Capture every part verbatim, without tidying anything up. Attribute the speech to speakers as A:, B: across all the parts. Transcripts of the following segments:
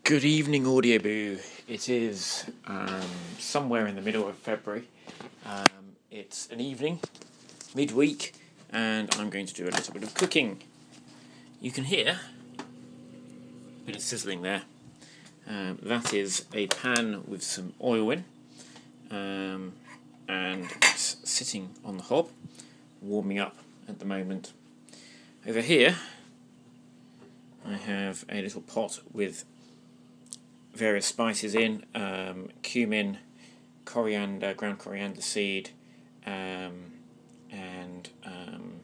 A: Good evening, Audio Boo. It is um, somewhere in the middle of February. Um, it's an evening, midweek, and I'm going to do a little bit of cooking. You can hear a bit of sizzling there. Um, that is a pan with some oil in, um, and it's sitting on the hob, warming up at the moment. Over here, I have a little pot with various spices in, um, cumin, coriander, ground coriander seed, um, and um,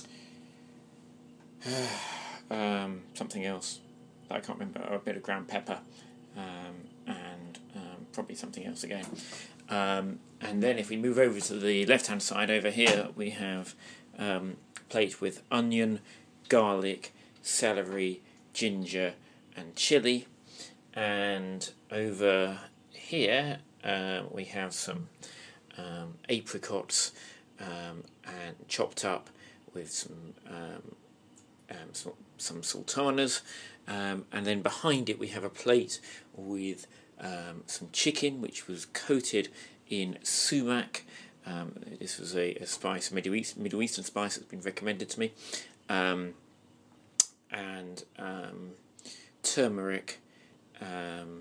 A: um, something else that I can't remember, a bit of ground pepper, um, and um, probably something else again. Um, and then if we move over to the left-hand side, over here we have um, a plate with onion, garlic, celery, ginger, and chilli. And over here uh, we have some um, apricots um, and chopped up with some um, um, some, some sultanas, um, and then behind it we have a plate with um, some chicken which was coated in sumac. Um, this was a, a spice, a Middle, East, Middle Eastern spice that's been recommended to me, um, and um, turmeric. Um,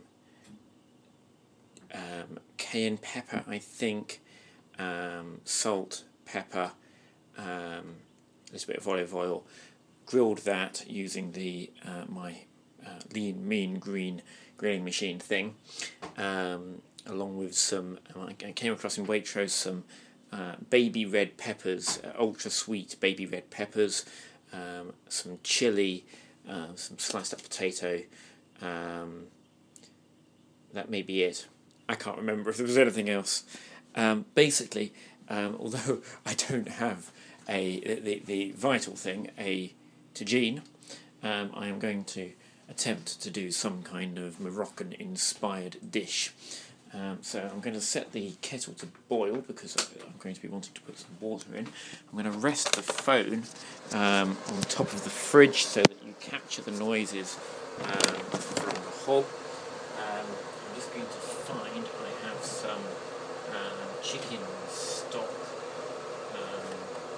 A: um, cayenne pepper, I think, um, salt, pepper, um, a little bit of olive oil. Grilled that using the uh, my uh, lean, mean, green grilling machine thing, um, along with some. I came across in Waitrose some uh, baby red peppers, uh, ultra sweet baby red peppers, um, some chili, uh, some sliced up potato. Um, that may be it. I can't remember if there was anything else. Um, basically, um, although I don't have a the, the vital thing, a tagine, um, I am going to attempt to do some kind of Moroccan-inspired dish. Um, so I'm going to set the kettle to boil because I'm going to be wanting to put some water in. I'm going to rest the phone um, on top of the fridge so that you capture the noises um, from the hob. Um, I'm just going to find I have some um, chicken stock. Um,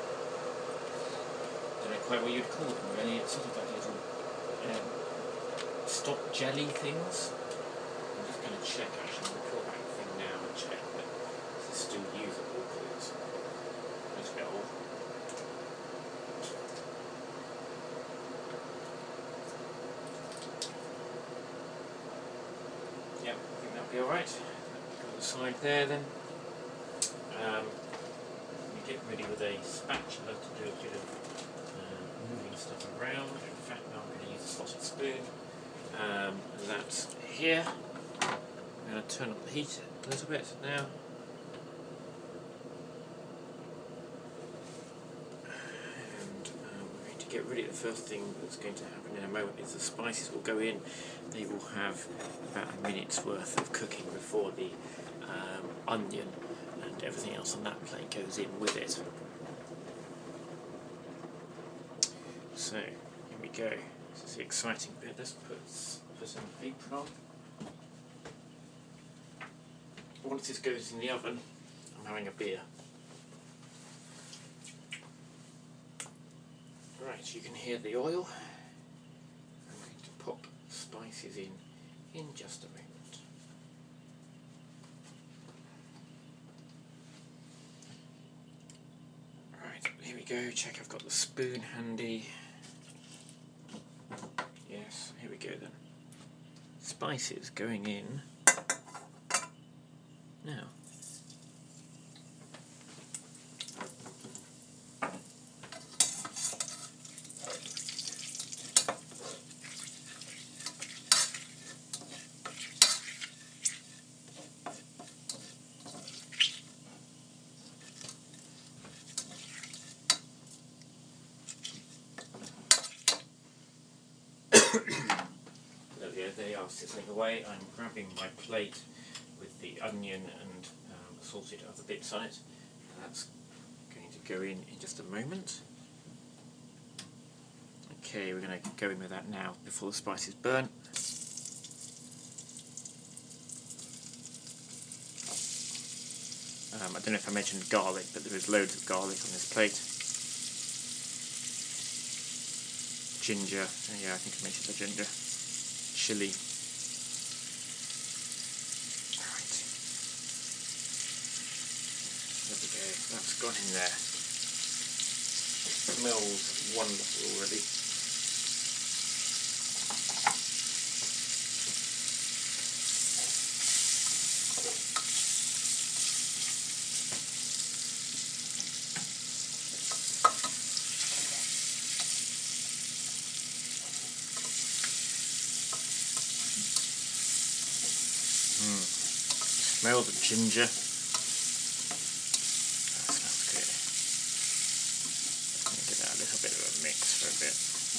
A: I don't know quite what you'd call them really. It's sort of like little um, stock jelly things. I'm just going to check actually. I'm going to pull back the thing now and check that this is still usable because it's a bit old. Yep, I think that'll be alright. Go to the side there then. Um, you get ready with a spatula to do a bit of uh, moving stuff around. In fact, now I'm going to use a slotted spoon. Um, and that's here. I'm going to turn up the heat a little bit now. And um, we're going to get ready. The first thing that's going to happen in a moment is the spices will go in. They will have about a minute's worth of cooking before the um, onion and everything else on that plate goes in with it. So, here we go. This is the exciting bit. Let's put, put an apron on. Once this goes in the oven, I'm having a beer. Right, you can hear the oil. I'm going to pop spices in in just a moment. Right, here we go. Check I've got the spoon handy. Yes, here we go then. Spices going in now. There they are sizzling away. I'm grabbing my plate with the onion and um, assorted other bits on it. That's going to go in in just a moment. Okay, we're going to go in with that now before the spices burn. Um, I don't know if I mentioned garlic, but there is loads of garlic on this plate. Ginger, yeah, I think I mentioned the ginger. Chilli. Right. There we go, that's gone in there. It smells wonderful already. Mm. Smell the ginger. That smells good. Let me give that a little bit of a mix for a bit.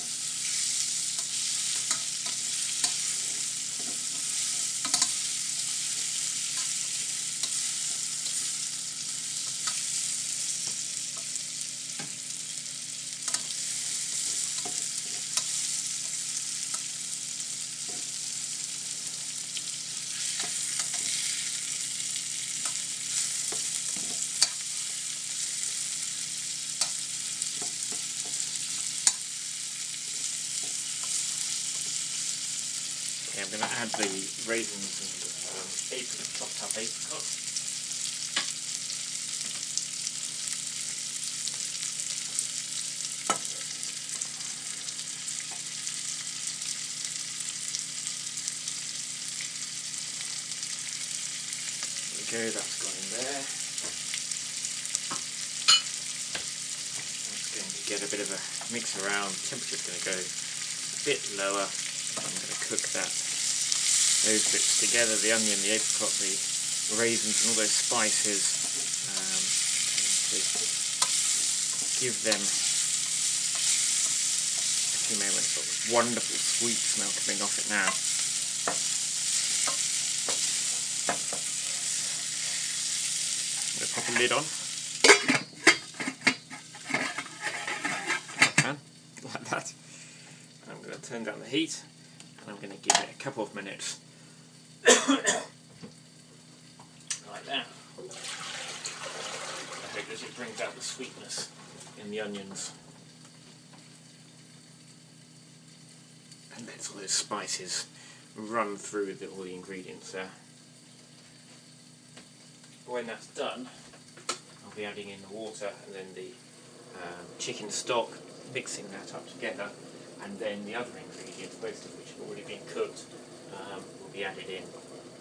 A: Okay, I'm going to add the raisins and um, apricot, chopped up apricots. There we go, that's gone in there. That's going to get a bit of a mix around. The temperature's going to go a bit lower. I'm going to cook that, those bits together, the onion, the apricot, the raisins and all those spices. Um, to give them a few moments of wonderful sweet smell coming off it now. I'm going to pop a lid on. Can, like that. I'm going to turn down the heat. And I'm going to give it a couple of minutes like that. I hope that it brings out the sweetness in the onions and lets all those spices run through the, all the ingredients there. When that's done, I'll be adding in the water and then the um, chicken stock, mixing that up together. And then the other ingredients, most of which have already been cooked, um, will be added in.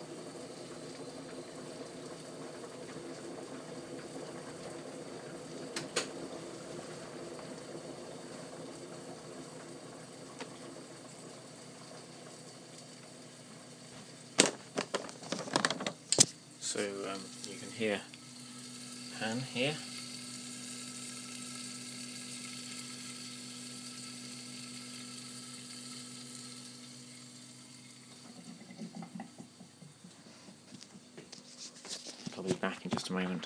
A: So um, you can hear pan here. I'll be back in just a moment.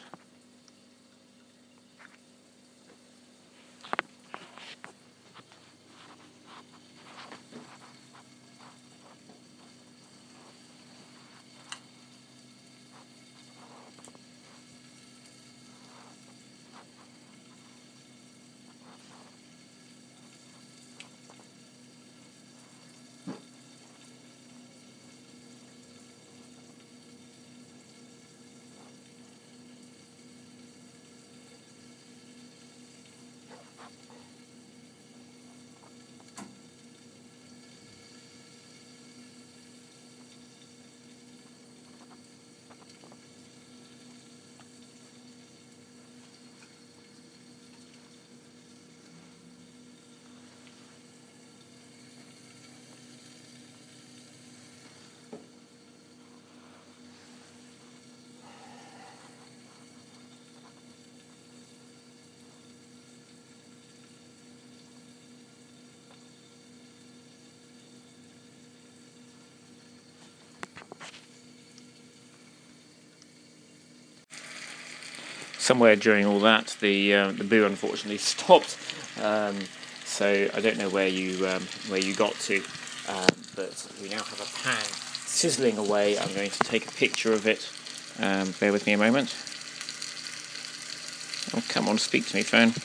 A: Somewhere during all that, the uh, the boo unfortunately stopped. Um, so I don't know where you um, where you got to, um, but we now have a pan sizzling away. I'm going to take a picture of it. Um, bear with me a moment. Oh, come on, speak to me, phone.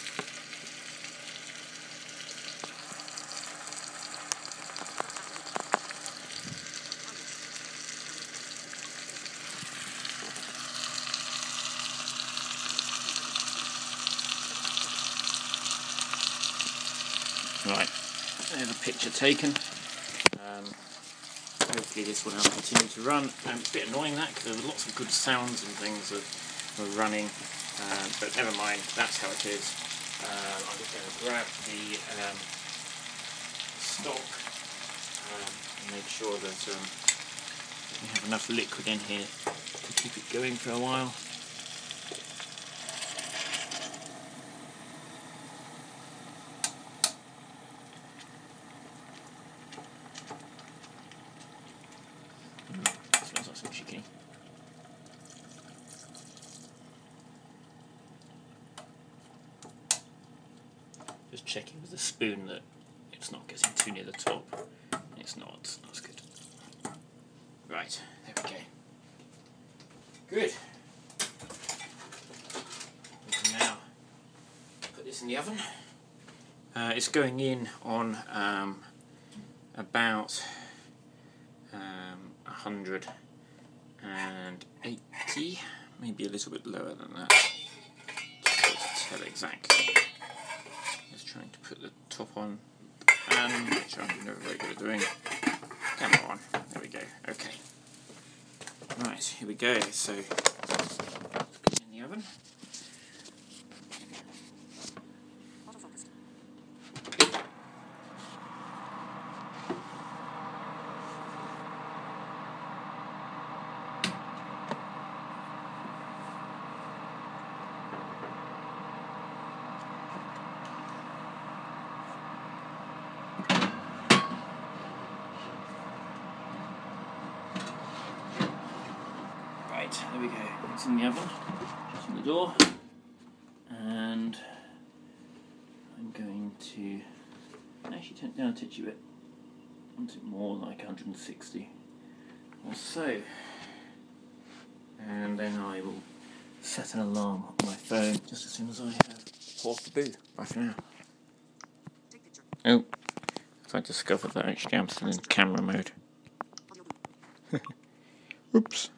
A: Right, there's a picture taken. Um, hopefully this will now continue to run. Um, it's a bit annoying that, because there were lots of good sounds and things that were running, um, but never mind, that's how it is. Um, I'm just going to grab the um, stock um, and make sure that um, we have enough liquid in here to keep it going for a while. Mm, smells like some chicken. Just checking with the spoon that it's not getting too near the top. It's not, that's good. Right, there we go. Good. We can now put this in the oven. Uh, it's going in on um, about um, one hundred eighty, maybe a little bit lower than that. Just to tell exactly. Just trying to put the top on the pan, which I'm never very good at doing. Come on, there we go. Okay. Right, here we go. So, put it in the oven. Right, there we go. It's in the oven. It's in the door. And I'm going to actually turn it down a titchy bit. I want it more like one hundred sixty or so. And then I will set an alarm on my phone just as soon as I have paused the boo. Bye for now. Oh, I discovered that actually I'm still in camera mode. Oops.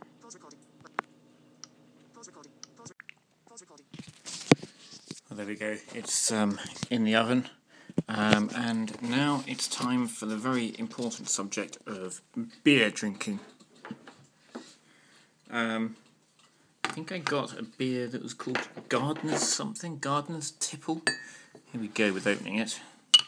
A: Well, there we go. It's um, in the oven. Um, and now it's time for the very important subject of beer drinking. Um, I think I got a beer that was called Gardener's something, Gardener's Tipple. Here we go with opening it.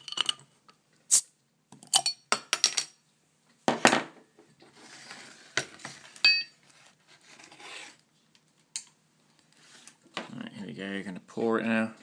A: Right, here we go, you're going to pour it now.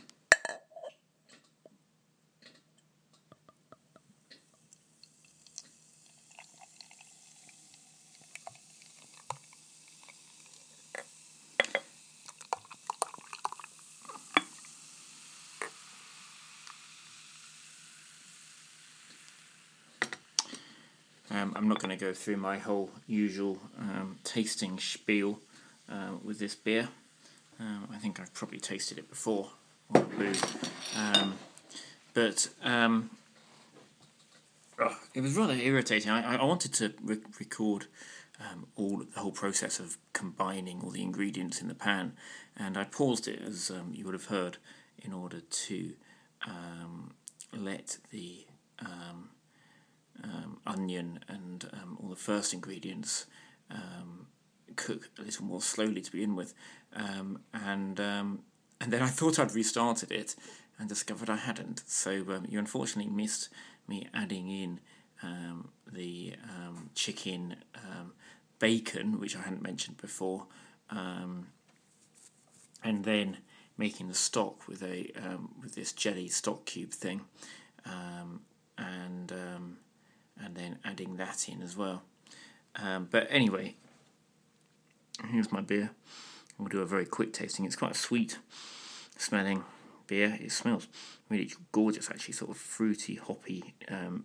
A: Um, I'm not going to go through my whole usual um, tasting spiel uh, with this beer. Um, I think I've probably tasted it before on the boo. Um, but um, oh, it was rather irritating. I, I wanted to re record um, all the whole process of combining all the ingredients in the pan, and I paused it, as um, you would have heard, in order to um, let the um, Um, onion and um, all the first ingredients um, cook a little more slowly to begin with, um, and um, and then I thought I'd restarted it and discovered I hadn't. So um, you unfortunately missed me adding in um, the um, chicken um, bacon, which I hadn't mentioned before, um, and then making the stock with a um, with this jelly stock cube thing, um, and um, and then adding that in as well. Um, but anyway, here's my beer. We'll do a very quick tasting. It's quite a sweet smelling beer. It smells really gorgeous, actually, sort of fruity, hoppy, um,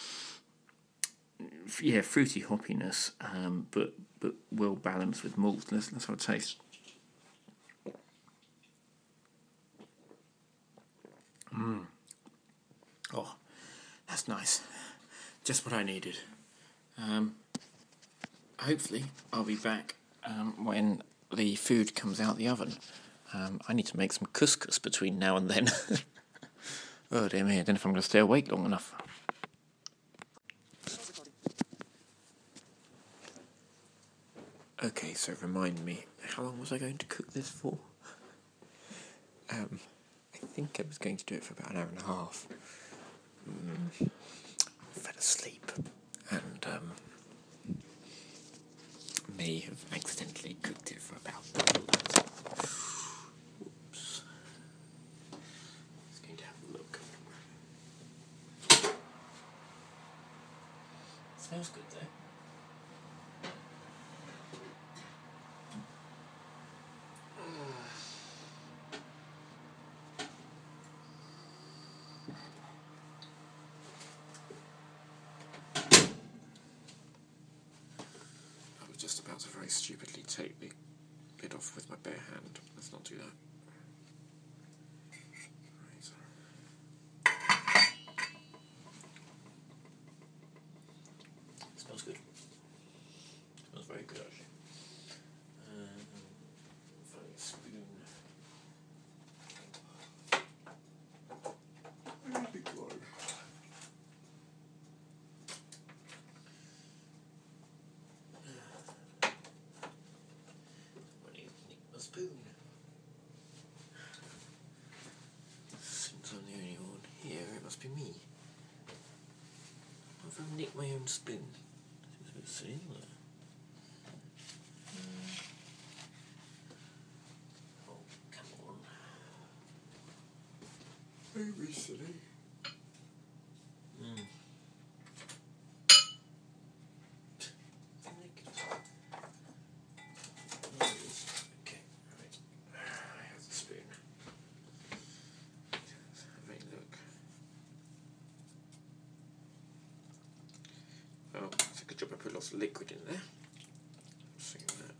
A: yeah, fruity hoppiness, um, but but well balanced with malt. Let's, let's have a taste. nice. Just what I needed. Um, hopefully I'll be back um, when the food comes out the oven. Um, I need to make some couscous between now and then. Oh dear me, I don't know if I'm going to stay awake long enough. Okay, so remind me, how long was I going to cook this for? Um, I think I was going to do it for about an hour and a half. Mm, I fell asleep and um, may have accidentally cooked it for about double that. Whoops. Just going to have a look. Smells good though. I was just about to very stupidly take the lid off with my bare hand. Let's not do that. Smells good. Smells very good actually. Um, find a spoon. Big one. I need to nick my spoon. Since I'm the only one here, it must be me. I've nicked my own spoon. Seems a bit silly, isn't it? Oh, come on. Very silly. Mm. Okay, right. I have the spoon. Let's have a look. Oh, it's a good job I put lots of liquid in there. See that.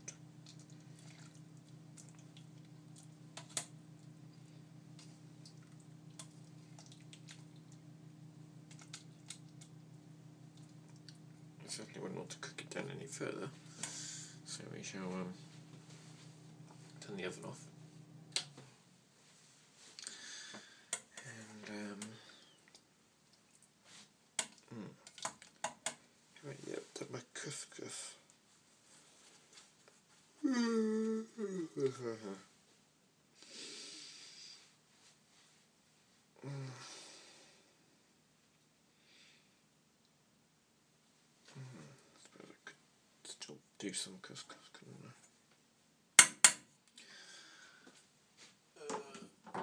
A: I certainly wouldn't want to cook it down any further, so we shall um, turn the oven off. And um, hmm. Right, yep, done my couscous. Still do some couscous, couldn't I? Uh,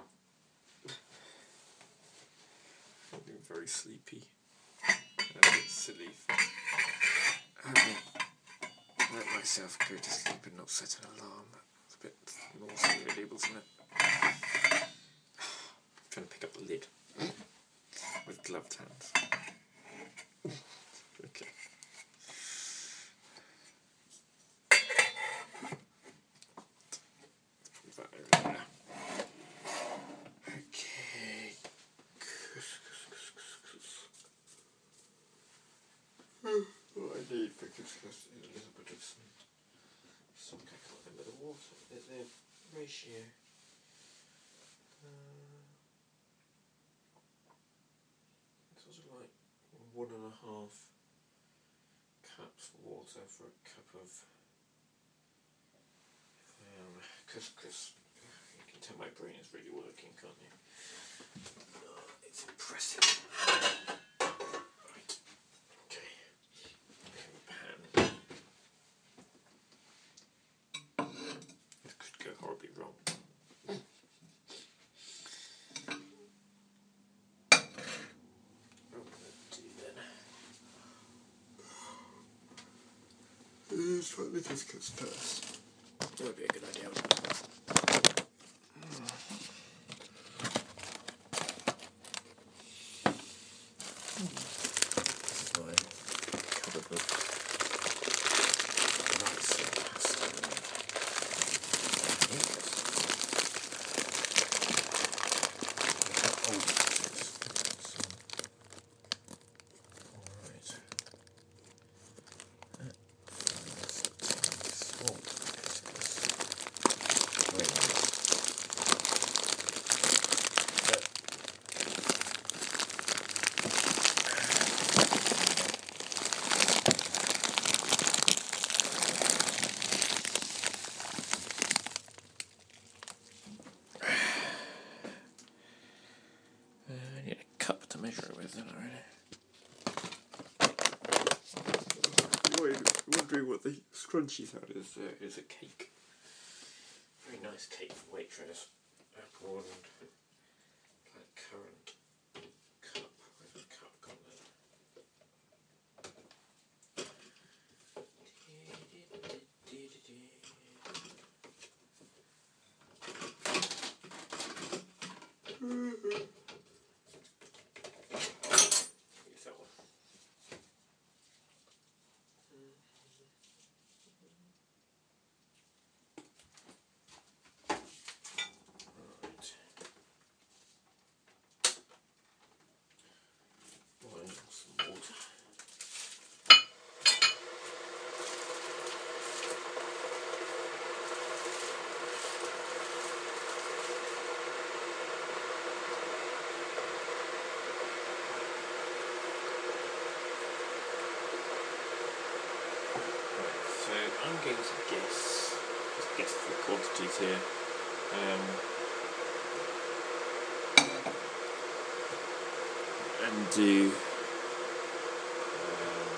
A: I'm being very sleepy. A bit silly. Having let myself go to sleep and not set an alarm. It's a bit naughty, really, wasn't it? I'm trying to pick up the lid with gloved hands. Okay. Put that over there. Okay. What I need for couscous is a little bit of some salt. I can't remember the water. There's a ratio. Uh, it's sort of like one and a half cups of water for a cup of um, couscous. You can tell my brain is really working, can't you? Oh, it's impressive. Right. Okay. Pan. This could go horribly wrong. Let's try the couscous first. That would be a good idea. This is my cupboard book. Nice and pasta. Old isn't it, really? You're wondering what the scrunchy sound is. Uh, is a cake. Very nice cake from Waitrose. Apple and blackcurrant cup. Where's the cup gone then? Use that one. Right. Boiling some water. So I'm going to guess, just guess the quantities here. Um, and do um,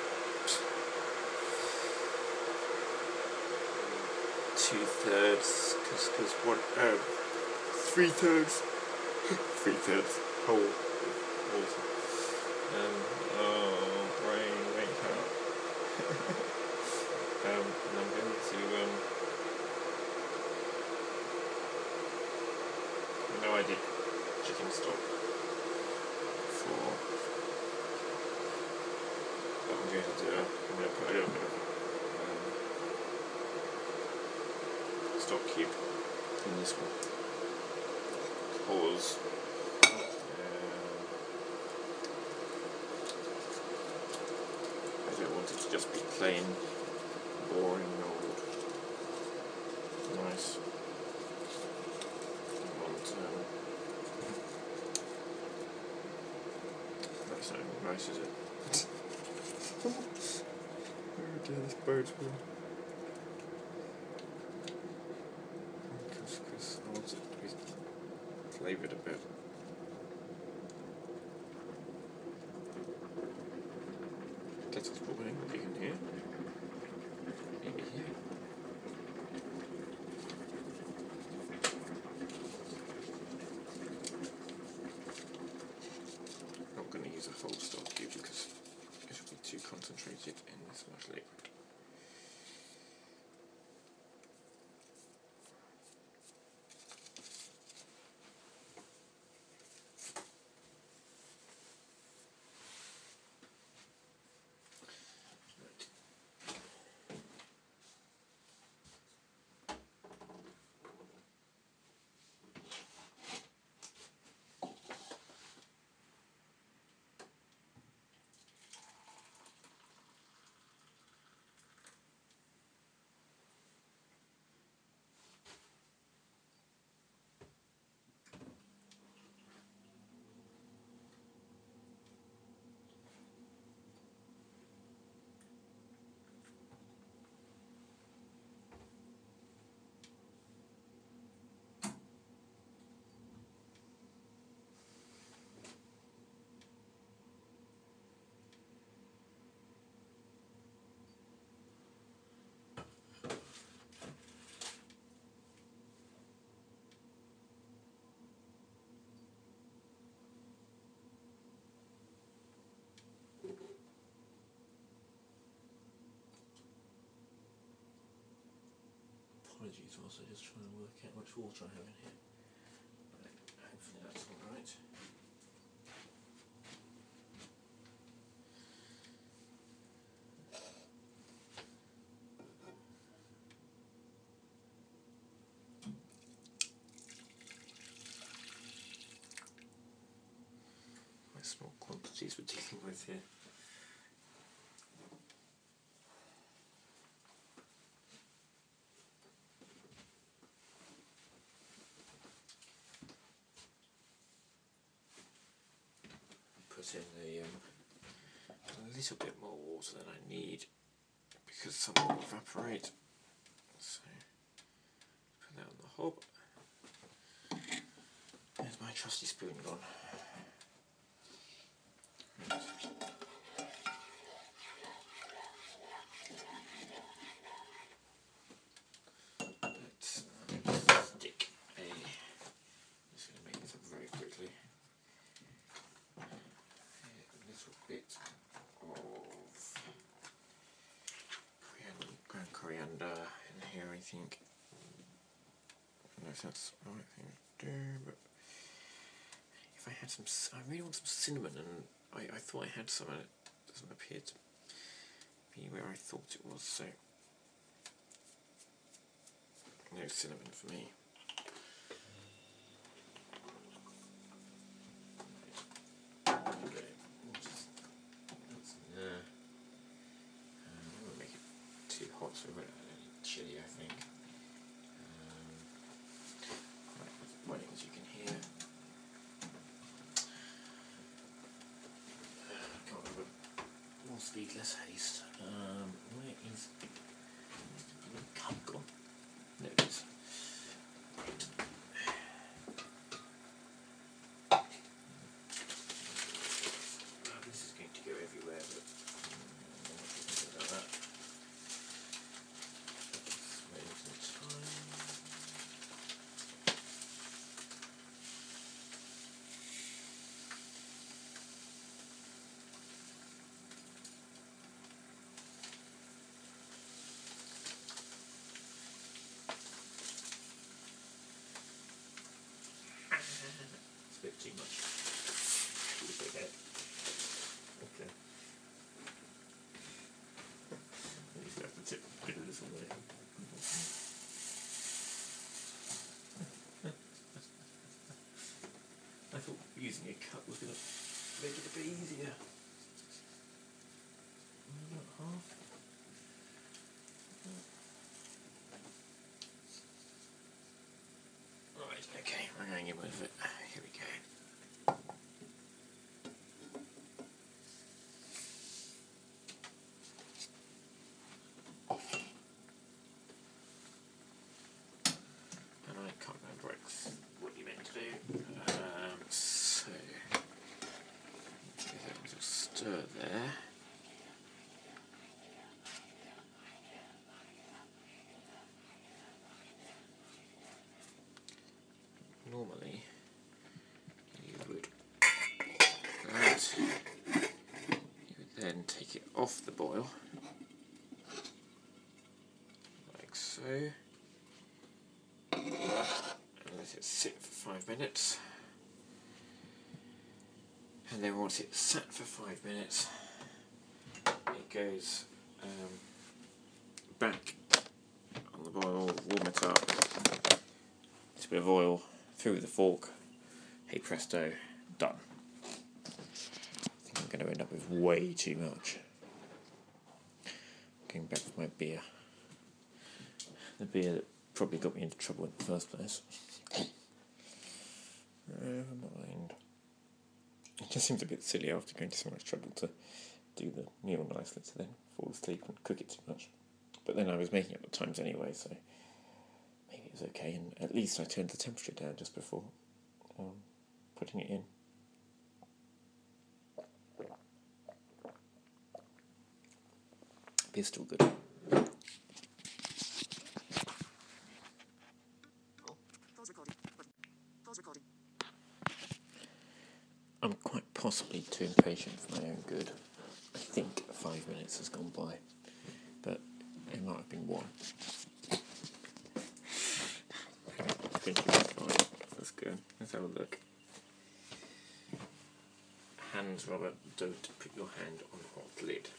A: two thirds, because because one uh, three thirds, three thirds whole water. Um, oh, brain, wake up. Um, and I'm going to, um, no idea, chicken stock for, what I'm going to do, I'm going to put a little bit of um, stock cube in this one, because um, I don't want it to just be plain, boring old rice. I want, um, that's not even rice, is it? Oh dear, this bird's will. Because I want it to be flavoured a bit. Kettle's bubbling, you can hear. Maybe here. I'm not going to use a whole stock cube because it will be too concentrated in this much liquid. Apologies, also just trying to work out how much water I have in here. Hopefully that's alright. Quite small quantities we're dealing with here. Put in the um, a little bit more water than I need because some will evaporate. So put that on the hob. There's my trusty spoon gone. Let's uh, stick a, I'm just going to make this up very quickly, a little bit of coriander, ground coriander in here, I think. I don't know if that's the right thing to do, but if I had some, I really want some cinnamon, and I, I thought I had some, and it doesn't appear to be where I thought it was, so no cinnamon for me. Okay, just, that's there. Um, I won't make it too hot, so it won't add any chili, I think. Um, right, it's boiling, as you can hear. Uh, can't remember. More speed, less haste. Um, where is the cup gone? There it is. Well, this is going to go everywhere, but um, about that. Just waiting some time. It's a bit too much. It's okay. Okay. At least I have to tip a little bit. I thought using a cup was going to make it a bit easier. About half. Right, okay, we're going in with it. Here we go. And I can't remember what you meant to do. Um, so, give it a little stir there. Normally, you would that. You would then take it off the boil, like so, and let it sit for five minutes. And then once it's sat for five minutes, it goes um, back on the boil, warm it up, just a bit of oil through with the fork, hey presto, done. I think I'm going to end up with way too much. Going back with my beer. The beer that probably got me into trouble in the first place. Never mind. It just seems a bit silly after going to so much trouble to do the meal nicely to then fall asleep and cook it too much. But then I was making it at the times anyway, so maybe it was okay. And at least I turned the temperature down just before um, putting it in. Beer's still good. I'm quite possibly too impatient for my own good. I think five minutes has gone by, but it might have been one. I think you're fine. That's good. Let's have a look. Hands, Robert. Don't put your hand on hot lid.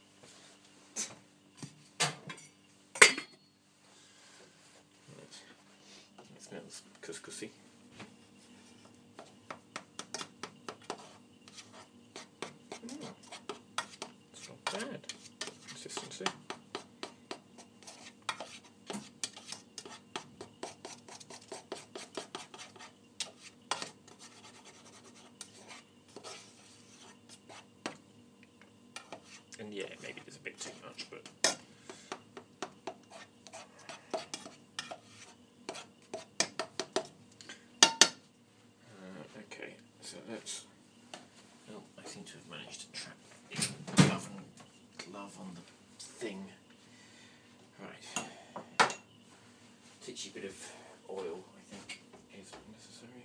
A: Right. It smells couscousy. It's not bad. Consistency. And yeah, maybe there's a bit too much, but pinchy bit of oil, I think, is necessary.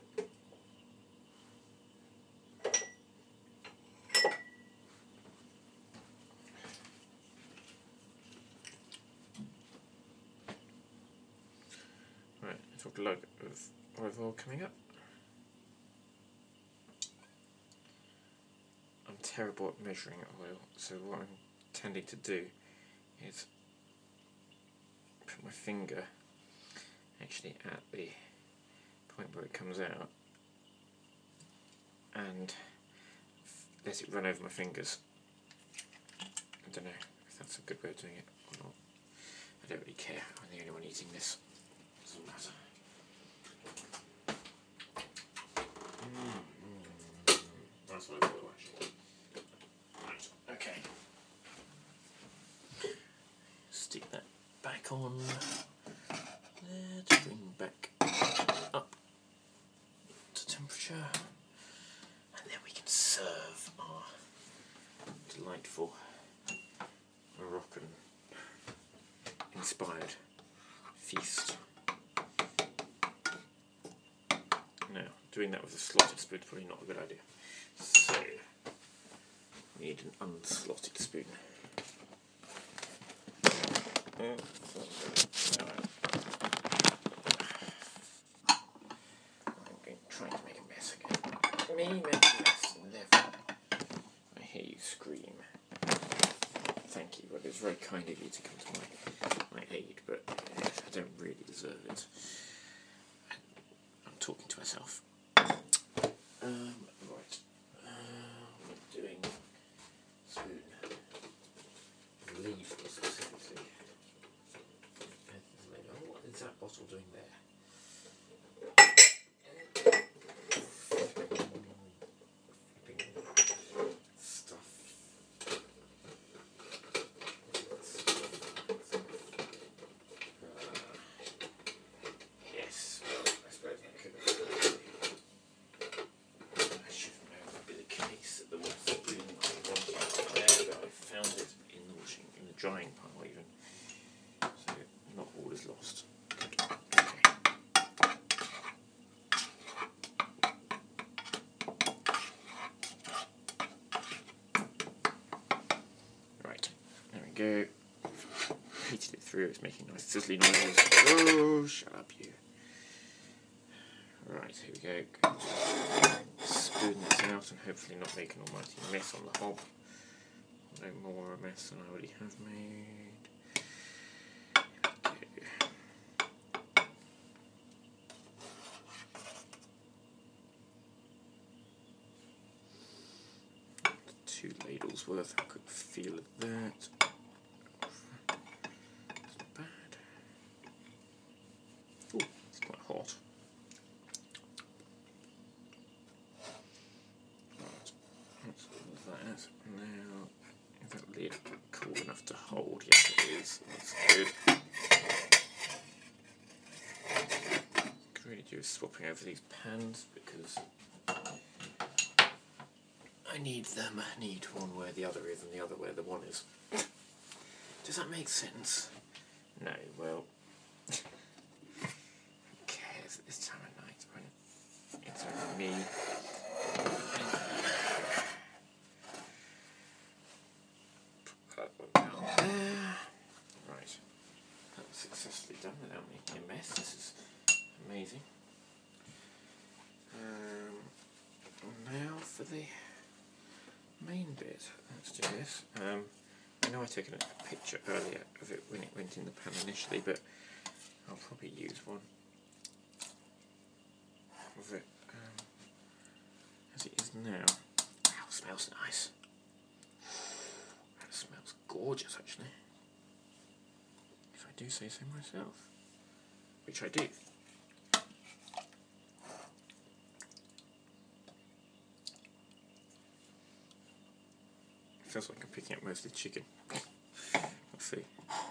A: Right, let's talk a lot of olive oil coming up. I'm terrible at measuring oil, so what I'm tending to do is put my finger actually at the point where it comes out and let it run over my fingers. I don't know if that's a good way of doing it or not. I don't really care. I'm the only one eating this. Doesn't matter. Mm. That's what I thought actually. Right, okay. Stick that back on. Let's bring back up to temperature, and then we can serve our delightful Moroccan inspired feast. Now, doing that with a slotted spoon is probably not a good idea, so we need an unslotted spoon. Oh, trying to make a mess again. Me make a mess, never. I hear you scream. Thank you. Well, it was very kind of you to come to my, my aid, but I don't really deserve it. I'm talking to myself. Um, right. Uh, we're doing spoon. Leaf specifically. Oh, what is that bottle doing there? Drying pile even, so not all is lost. Okay. Right, there we go. Heated it through, it's making nice sizzly noises. Oh, shut up you. Right, here we go. Spoon this out and hopefully not make an almighty mess on the hob. No more a mess than I already have made. Okay. Two ladles worth, a quick feel of that. It's not bad. Oh, it's quite hot. Right, that's all of that. Now, is that lid cool enough to hold? Yes, it is. That's good. What I could really do is swapping over these pans because I need them. I need one where the other is and the other where the one is. Does that make sense? No, well, who cares at this time of night when it's only me and right, that was successfully done without making a mess. This is amazing. Um, now for the main bit. Let's do this. Um, I know I took a picture earlier of it when it went in the pan initially, but I'll probably use one of it um, as it is now. Wow, it smells nice. That smells gorgeous, actually. If I do say so myself, which I do. Feels like I'm picking up mostly chicken. Let's see.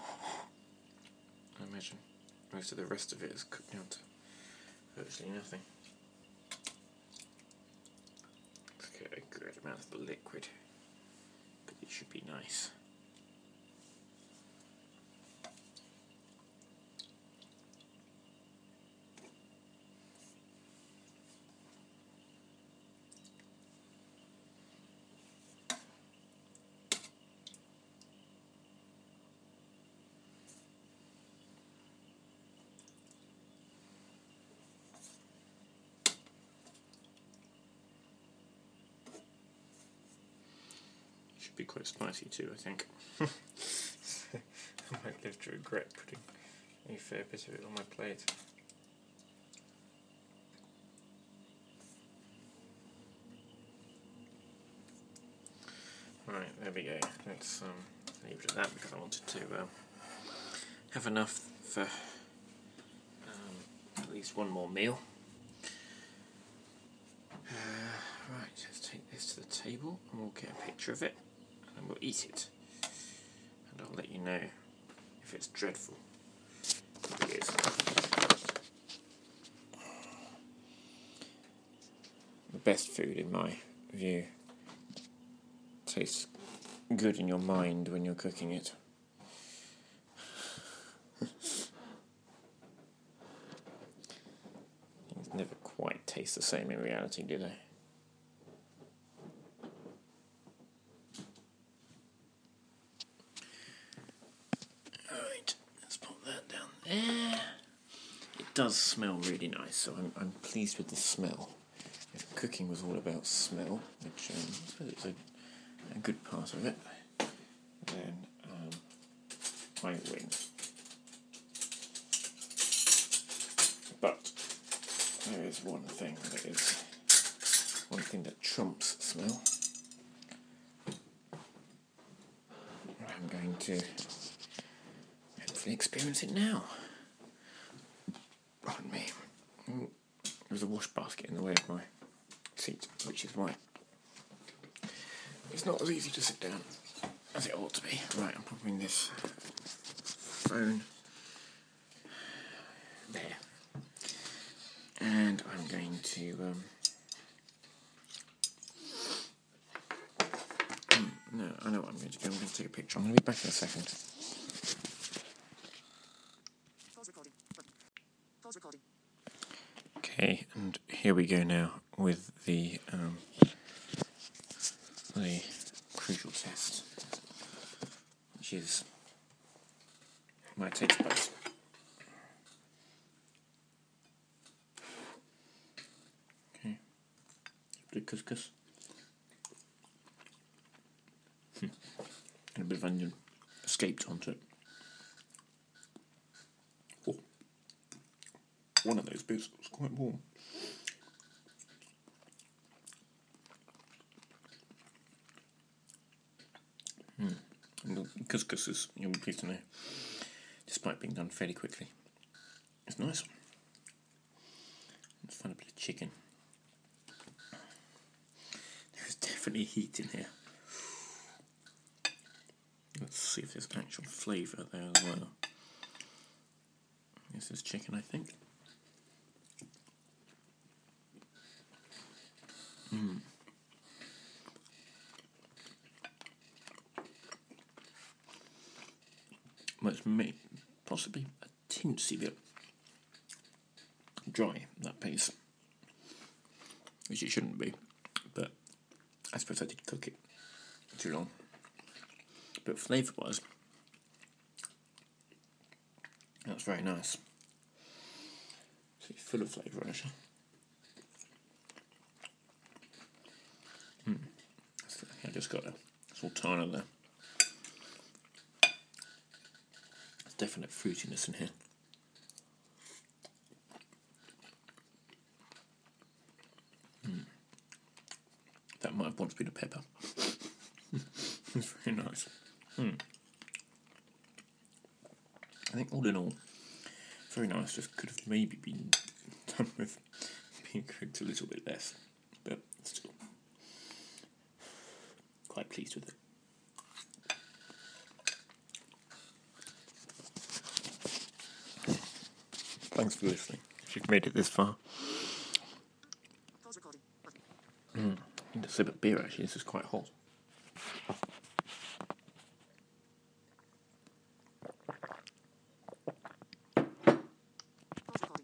A: I imagine most of the rest of it is cooked down to virtually nothing. Let's get a good amount of the liquid, but it should be nice. should be quite spicy too, I think. I might live to regret putting a fair bit of it on my plate. Right, there we go. Let's um, leave it at that because I wanted to um, have enough for um, at least one more meal. Uh, right, let's take this to the table and we'll get a picture of it and then we'll eat it. And I'll let you know if it's dreadful. It is. The best food in my view tastes good in your mind when you're cooking it. Things never quite taste the same in reality, do they? Alright, let's put that down there. It does smell really nice, so I'm, I'm pleased with the smell. If cooking was all about smell, which um, I suppose it's a a good part of it, then um, I win. But there is one thing that is one thing that trumps smell. I'm going to hopefully experience it now. Pardon me. There's a wash basket in the way of my seat, which is why it's not as easy to sit down as it ought to be. Right, I'm popping this phone there. And I'm going to... Um, no, I know what I'm going to do. I'm going to take a picture. I'm going to be back in a second. Pause recording. Pause recording. Okay, and here we go now with the... Um, the crucial test, which is my taste buds. Okay, a bit of couscous, hmm. and a bit of onion escaped onto it. Oh. One of those bits was quite warm. Mm. And the couscous is, you'll be pleased to know, despite being done fairly quickly, it's nice. Let's find a bit of chicken. There's definitely heat in here. Let's see if there's actual flavour there as well. This is chicken, I think. Hmm. Well, it's may, possibly a tinsy bit dry, that piece, which it shouldn't be, but I suppose I did cook it too long. But flavour-wise, that's very nice. It's full of flavour, actually. Hmm. I just got a sultana there. Definite fruitiness in here. Mm. That might have once been a pepper. It's very nice. Mm. I think all in all, very nice. Just could have maybe been done with being cooked a little bit less, but still quite pleased with it. Thanks for listening. If you've made it this far. Mm. I need a sip of beer actually, this is quite hot.